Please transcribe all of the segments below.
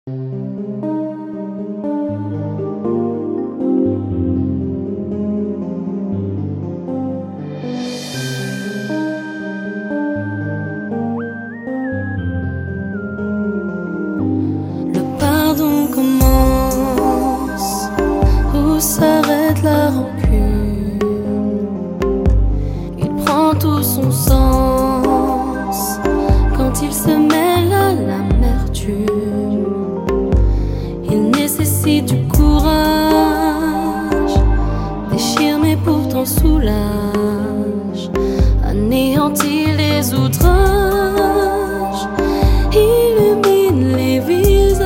Le pardon commence où s'arrête la rancune. Il prend tout son sens quand il se mêle à l'amertume. Il nécessite du courage, déchire mais pourtant soulage, anéantit les outrages, illumine les visages.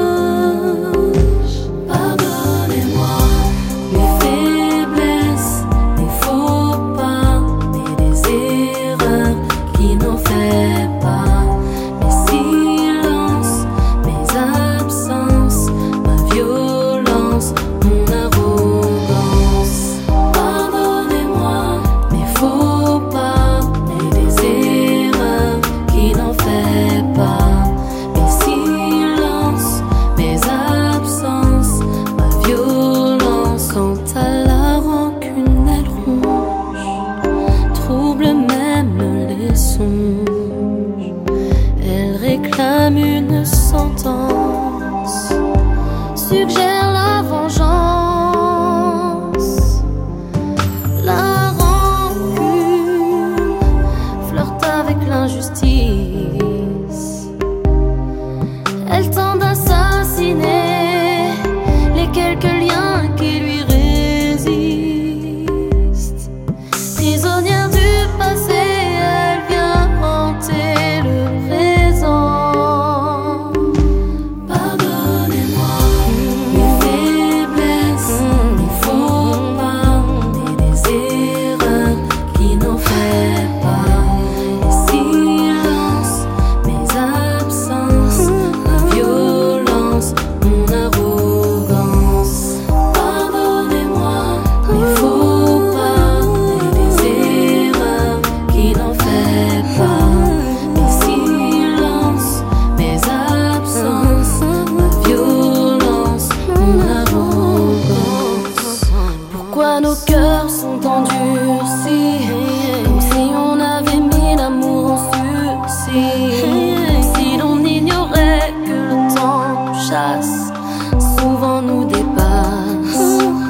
Pardonnez-moi mes faiblesses, mes faux pas, mes erreurs qui n'en fait pas, mes silences, mes absences, ma violence, mon arrogance. Pardonnez-moi mes faux pas, mes erreurs qui n'en fait pas, mes silences, mes absences, ma violence. Quant à la rancune, elle ronge, trouble même les songes. Elle réclame une sentence, suggère la vengeance. La rancune flirte avec l'injustice. Elle tend d'assassiner les quelques liens qui lui résistent. Prisonnière du passé, elle vient hanter le présent. Pardonnez-moi mes faiblesses, mes faux pas, mes erreurs qui n'en fait pas, mes silences, mes absences, ma violence, mon arrogance. Pardonnez-moi mes faux pas, mes erreurs qui n'en fait pas, mes silences, mes absences, ma violence, mon arrogance. Pourquoi nos cœurs sont endurcis, comme si on avait mis l'amour en sursis, comme si l'on ignorait que le temps nous chasse, souvent nous dépasse.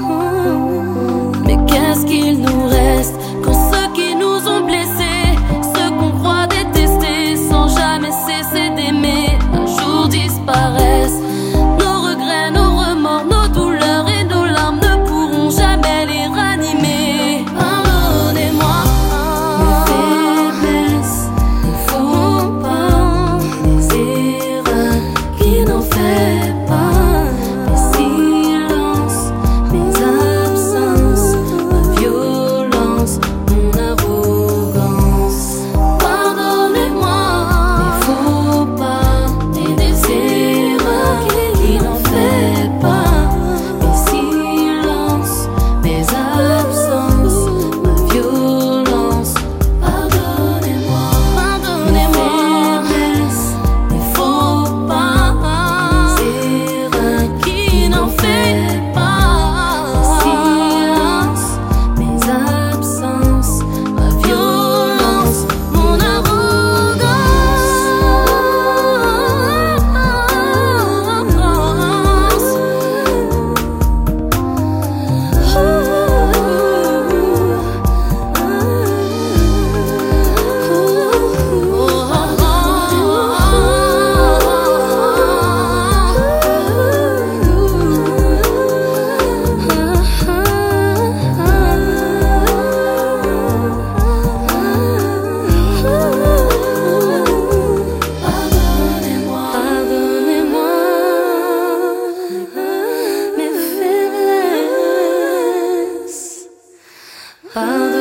Mais qu'est-ce qu'il nous reste quand ceux qui nous ont blessés, ceux qu'on croit détester sans jamais cesser d'aimer, un jour disparaissent? Nos regrets, nos remords, nos douleurs et nos larmes ne pourront jamais les ranimer. Pardonnez-moi mes faiblesses, mes faux pas, mes erreurs qui n'en fait pas, mes silences, mes absences, ma violence, mon arrogance. Pardonnez-moi mes faux pas, mes erreurs qui n'en fait pas, mes silences, mes absences, ma violence. Pardonnez-moi mes faiblesses, mes faux pas, mes erreurs qui n'en fait pas, mes silences, mes absences, ma violence, mon Pardonnez-moi mes faiblesses. Pardonnez-moi